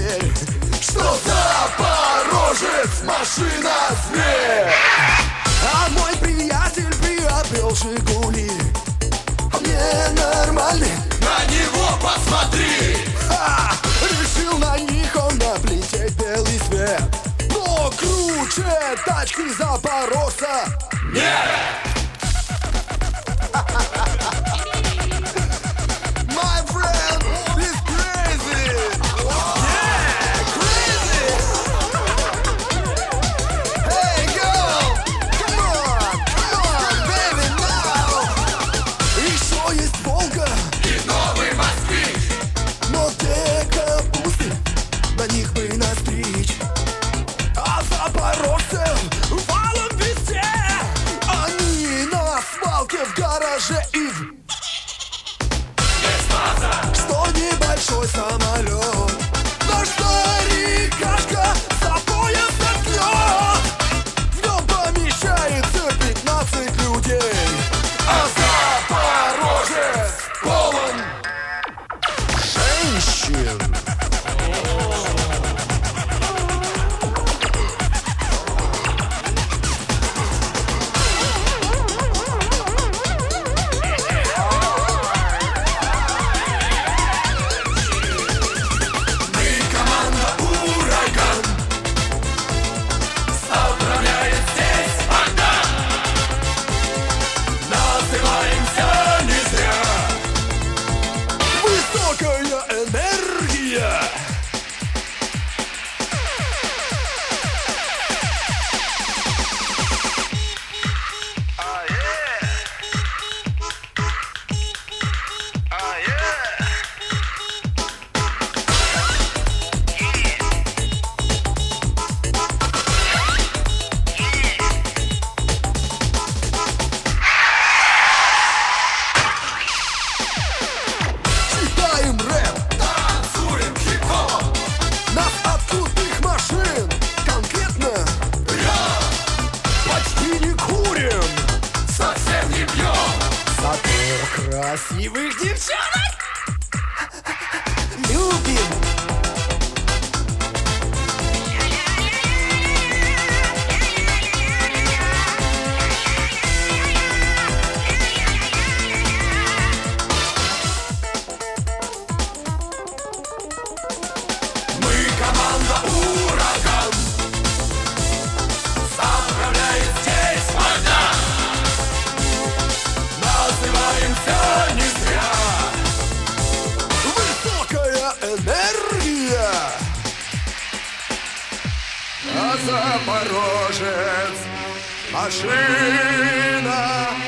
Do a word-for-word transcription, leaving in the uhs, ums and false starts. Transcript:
людей. Что Запорожец, машина-зверь. А мой приятель приобрел Жигули, а мне нормальный. На него посмотри! А, решил на них он наплететь белый свет. Но круче тачки запорожца Нет! My friend is crazy. Yeah, crazy. Hey girl, come on, come on, baby, now. Еще есть Волга И новый москвич! но те капусты, на них бы настричь. А запорожцев валом везде. Они на свалке, в гараже и в... Что небольшой самолет, наш старикашка за пояс заткнет. В нем помещается пятнадцать людей, а Запорожец полон женщин. Высокая энергия. Читаем рэп, Танцуем хип-хоп! нас от крутых машин конкретно почти не курим, Совсем не пьем! зато красивых девчонок любим. Мы команда «Ураган». Заправляет здесь война. Называемся не зря. Высокая энергия. А Запорожец машина.